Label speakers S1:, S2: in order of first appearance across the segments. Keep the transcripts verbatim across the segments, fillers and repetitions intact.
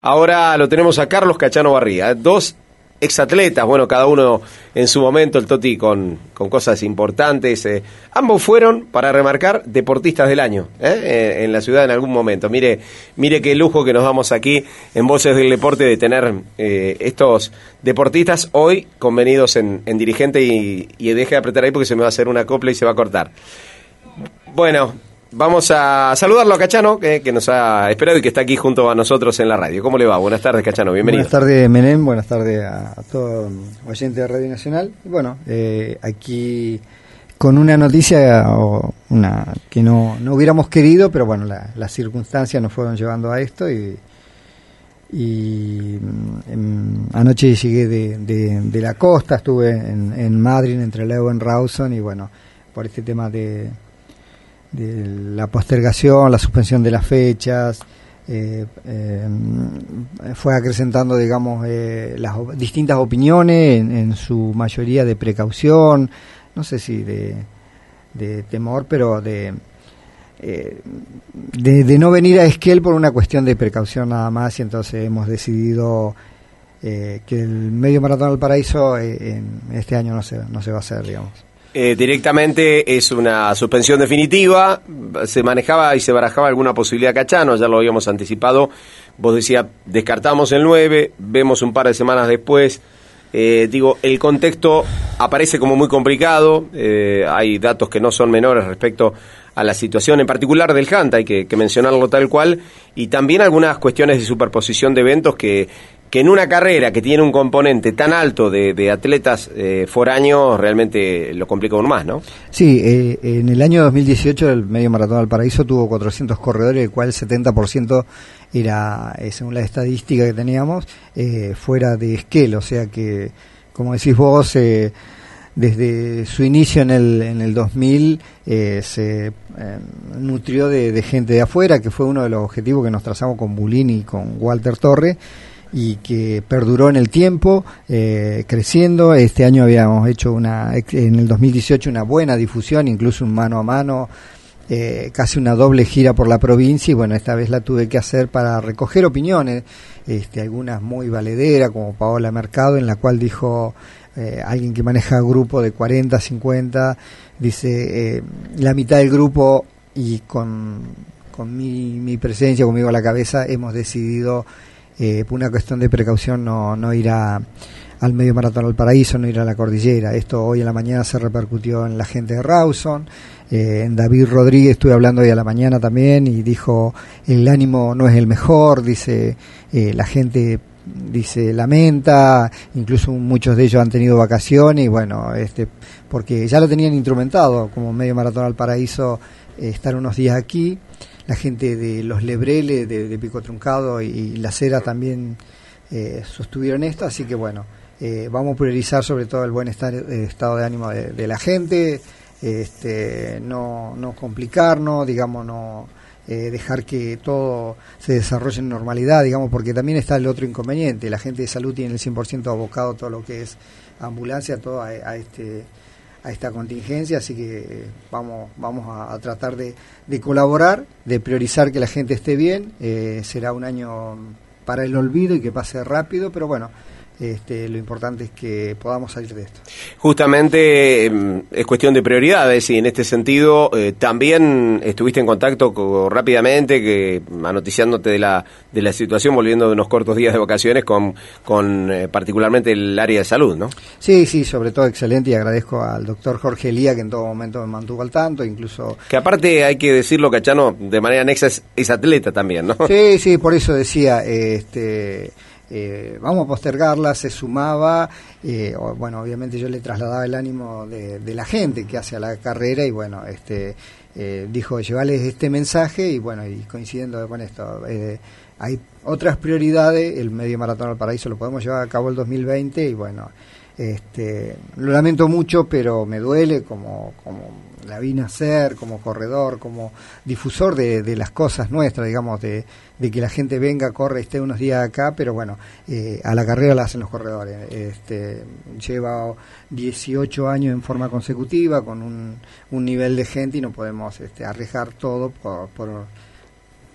S1: Ahora lo tenemos a Carlos Cachano Barría, dos exatletas, bueno, cada uno en su momento, el Toti con, con cosas importantes. Eh. Ambos fueron, para remarcar, deportistas del año ¿eh? en, en la ciudad en algún momento. Mire mire qué lujo que nos damos aquí en Voces del Deporte de tener eh, estos deportistas hoy convenidos en, en dirigente y, y deje de apretar ahí porque se me va a hacer una copla y se va a cortar. Bueno, vamos a saludarlo a Cachano, que, que nos ha esperado y que está aquí junto a nosotros en la radio. ¿Cómo le va? Buenas tardes, Cachano, bienvenido.
S2: Buenas tardes, Menem, buenas tardes a, a todo oyente de Radio Nacional. Y bueno, eh, aquí con una noticia o una que no, no hubiéramos querido, pero bueno, la, las circunstancias nos fueron llevando a esto y, y en, anoche llegué de, de, de la costa, estuve en, en Madrid, entre Leuven y Rawson, y bueno, por este tema de... de la postergación, la suspensión de las fechas, eh, eh, fue acrecentando, digamos, eh, las op- distintas opiniones, en, en su mayoría de precaución, no sé si de, de temor, pero de, eh, de, de no venir a Esquel por una cuestión de precaución nada más, y entonces hemos decidido eh, que el Medio Maratón del Paraíso eh, en este año no se, no se va a hacer, digamos.
S1: Eh, directamente es una suspensión definitiva. Se manejaba y se barajaba alguna posibilidad, Cachano, ya lo habíamos anticipado. Vos decías, descartamos el nueve, vemos un par de semanas después. Eh, digo, el contexto aparece como muy complicado, eh, hay datos que no son menores respecto a la situación en particular del Janta, hay que, que mencionarlo tal cual, y también algunas cuestiones de superposición de eventos que, que en una carrera que tiene un componente tan alto de, de atletas eh, foráneos realmente lo complica aún más, ¿no?
S2: Sí, eh, en el año dos mil dieciocho el Medio Maratón del Paraíso tuvo cuatrocientos corredores, del cual el setenta por ciento era, eh, según la estadística que teníamos, eh, fuera de Esquel, o sea que, como decís vos, eh, desde su inicio en el en el dos mil eh, se eh, nutrió de, de gente de afuera, que fue uno de los objetivos que nos trazamos con Bulini y con Walter Torre, y que perduró en el tiempo, eh, creciendo. Este año habíamos hecho una en el dos mil dieciocho una buena difusión, incluso un mano a mano, eh, casi una doble gira por la provincia, y bueno, esta vez la tuve que hacer para recoger opiniones, este, algunas muy valederas, como Paola Mercado, en la cual dijo eh, alguien que maneja grupo de cuarenta, cincuenta, dice, eh, la mitad del grupo, y con, con mi, mi presencia, conmigo a la cabeza, hemos decidido Eh, por una cuestión de precaución no, no ir a, al Medio Maratón del Paraíso, no ir a la cordillera. Esto hoy en la mañana se repercutió en la gente de Rawson, eh, en David Rodríguez estuve hablando hoy a la mañana también, y dijo, el ánimo no es el mejor, dice, eh, la gente dice lamenta, incluso muchos de ellos han tenido vacaciones, y bueno, este porque ya lo tenían instrumentado como Medio Maratón del Paraíso, eh, estar unos días aquí. La gente de los Lebreles, de, de Pico Truncado y, y La Cera también eh, sostuvieron esto, así que bueno, eh, vamos a priorizar sobre todo el buen estar, eh, estado de ánimo de, de la gente, este, no, no complicarnos, digamos, no eh, dejar que todo se desarrolle en normalidad, digamos, porque también está el otro inconveniente, la gente de salud tiene el cien por ciento abocado todo lo que es ambulancia, todo a, a este... a esta contingencia, así que vamos vamos a, a tratar de, de colaborar, de priorizar que la gente esté bien. Eh, será un año para el olvido y que pase rápido, pero bueno, este, lo importante es que podamos salir de esto.
S1: Justamente eh, es cuestión de prioridades, y en este sentido eh, también estuviste en contacto con, rápidamente, que anoticiándote de la de la situación, volviendo de unos cortos días de vacaciones, con, con eh, particularmente el área de salud, ¿no?
S2: Sí, sí, sobre todo excelente, y agradezco al doctor Jorge Elía, que en todo momento me mantuvo al tanto, incluso...
S1: Que aparte, hay que decirlo, Cachano, de manera anexa es, es atleta también, ¿no?
S2: Sí, sí, por eso decía, este... Eh, vamos a postergarla, se sumaba, eh, o, bueno, obviamente yo le trasladaba el ánimo de, de la gente que hace a la carrera, y bueno, este eh, dijo, llevarles este mensaje, y bueno, y coincidiendo con esto, eh, hay otras prioridades, el Medio Maratón del Paraíso lo podemos llevar a cabo el dos mil veinte, y bueno, este lo lamento mucho, pero me duele como, como la vi nacer, como corredor, como difusor de, de las cosas nuestras, digamos, de, de que la gente venga, corre, esté unos días acá, pero bueno, eh, a la carrera la hacen los corredores. Este, lleva dieciocho años en forma consecutiva, con un, un nivel de gente, y no podemos este, arriesgar todo por, por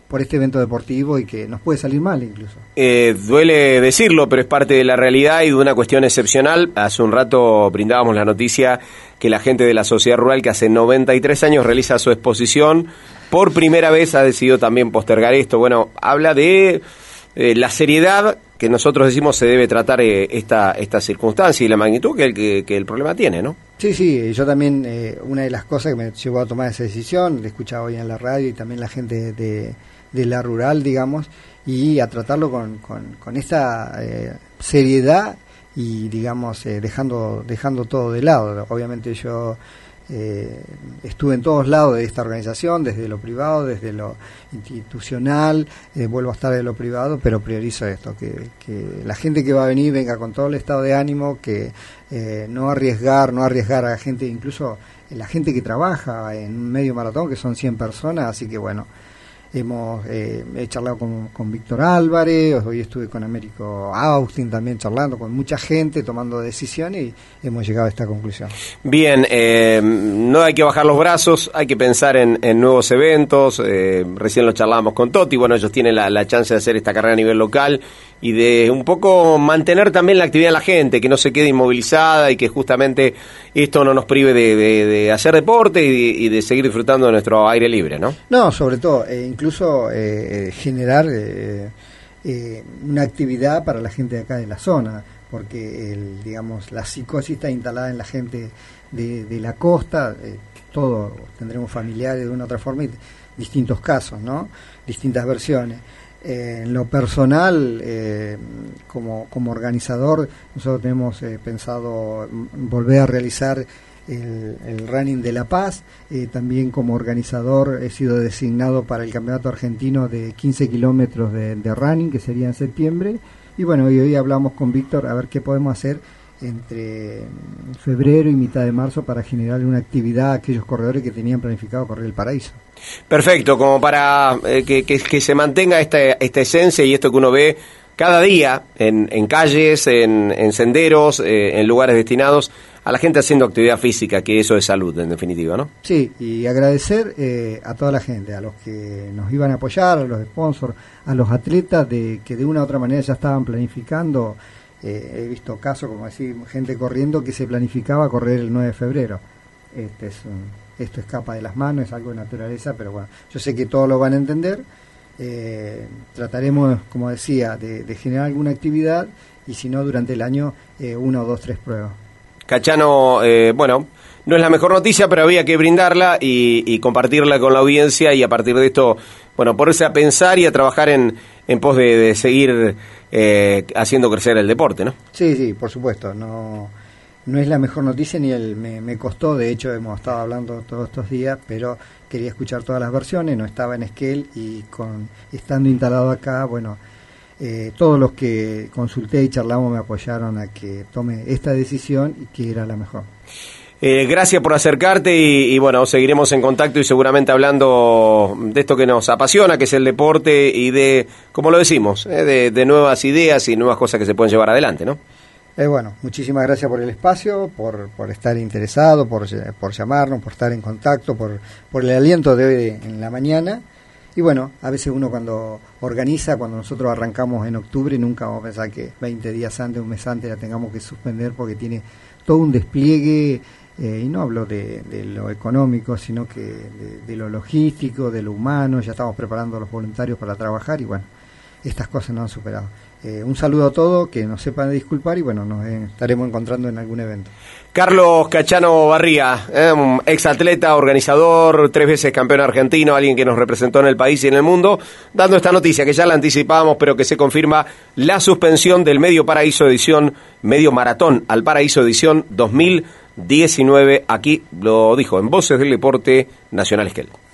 S2: por este evento deportivo y que nos puede salir mal incluso.
S1: Eh, duele decirlo, pero es parte de la realidad y de una cuestión excepcional. Hace un rato brindábamos la noticia que la gente de la Sociedad Rural, que hace noventa y tres años realiza su exposición, por primera vez ha decidido también postergar esto. Bueno, habla de eh, la seriedad que nosotros decimos se debe tratar eh, esta esta circunstancia y la magnitud que el, que, que el problema tiene, ¿no?
S2: Sí, sí, yo también, eh, una de las cosas que me llevó a tomar esa decisión, la escuchaba hoy en la radio y también la gente de, de la rural, digamos, y a tratarlo con, con, con esta eh, seriedad y, digamos, eh, dejando dejando todo de lado. Obviamente yo eh, estuve en todos lados de esta organización, desde lo privado, desde lo institucional, eh, vuelvo a estar de lo privado, pero priorizo esto, que, que la gente que va a venir venga con todo el estado de ánimo, que eh, no arriesgar, no arriesgar a la gente, incluso la gente que trabaja en un medio maratón, que son cien personas, así que bueno, hemos eh, he charlado con, con Víctor Álvarez, hoy estuve con Américo Austin también charlando con mucha gente, tomando decisiones y hemos llegado a esta conclusión.
S1: Bien, eh, no hay que bajar los brazos, hay que pensar en, en nuevos eventos, eh, recién lo charlábamos con Toti, bueno, ellos tienen la, la chance de hacer esta carrera a nivel local y de un poco mantener también la actividad de la gente, que no se quede inmovilizada y que justamente esto no nos prive de, de, de hacer deporte y de, y de seguir disfrutando de nuestro aire libre, ¿no?
S2: No, sobre todo, eh, incluso eh, generar eh, eh, una actividad para la gente de acá de la zona, porque el, digamos, la psicosis está instalada en la gente de, de la costa, eh, todos tendremos familiares de una u otra forma y distintos casos, ¿no? Distintas versiones. Eh, en lo personal, eh, como, como organizador, nosotros tenemos eh, pensado volver a realizar el, el running de La Paz. Eh, también como organizador he sido designado para el campeonato argentino de quince kilómetros de, de running, que sería en septiembre. Y bueno, y hoy hablamos con Víctor a ver qué podemos hacer entre febrero y mitad de marzo para generar una actividad a aquellos corredores que tenían planificado correr el Paraíso.
S1: Perfecto, como para eh, que, que, que se mantenga esta, esta esencia y esto que uno ve cada día en, en calles, en, en senderos, eh, en lugares destinados a la gente haciendo actividad física, que eso es salud en definitiva, ¿no?
S2: Sí, y agradecer eh, a toda la gente, a los que nos iban a apoyar, a los sponsors, a los atletas de que de una u otra manera ya estaban planificando. Eh, he visto casos, como decir, gente corriendo que se planificaba correr el nueve de febrero. Este es un, esto escapa de las manos, es algo de naturaleza, pero bueno, yo sé que todos lo van a entender. Eh, trataremos, como decía, de, de generar alguna actividad y si no, durante el año, eh, una o dos, tres pruebas.
S1: Cachano, eh, bueno, no es la mejor noticia, pero había que brindarla y, y compartirla con la audiencia y a partir de esto, bueno, ponerse a pensar y a trabajar en, en pos de, de seguir eh, haciendo crecer el deporte, ¿no?
S2: Sí, sí, por supuesto, no, no es la mejor noticia ni el me, me costó, de hecho hemos estado hablando todos estos días, pero quería escuchar todas las versiones, no estaba en Esquel y con estando instalado acá, bueno, eh, todos los que consulté y charlamos me apoyaron a que tome esta decisión y que era la mejor.
S1: Eh, gracias por acercarte y, y bueno, seguiremos en contacto y seguramente hablando de esto que nos apasiona, que es el deporte y de, como lo decimos, eh, de, de nuevas ideas y nuevas cosas que se pueden llevar adelante, ¿no?
S2: Eh, bueno, muchísimas gracias por el espacio, por, por estar interesado, por, por llamarnos, por estar en contacto, por, por el aliento de hoy en la mañana. Y bueno, a veces uno cuando organiza, cuando nosotros arrancamos en octubre, nunca vamos a pensar que veinte días antes, un mes antes la tengamos que suspender porque tiene todo un despliegue. Eh, y no hablo de, de lo económico, sino que de, de lo logístico, de lo humano. Ya estamos preparando a los voluntarios para trabajar y bueno, estas cosas nos han superado. Eh, un saludo a todos, que nos sepan disculpar y bueno, nos eh, estaremos encontrando en algún evento.
S1: Carlos Cachano Barría, eh, un exatleta, organizador, tres veces campeón argentino, alguien que nos representó en el país y en el mundo, dando esta noticia que ya la anticipábamos, pero que se confirma la suspensión del Medio Paraíso edición, Medio Maratón al Paraíso edición dos mil diecinueve. Aquí lo dijo en Voces del Deporte Nacional Esquel.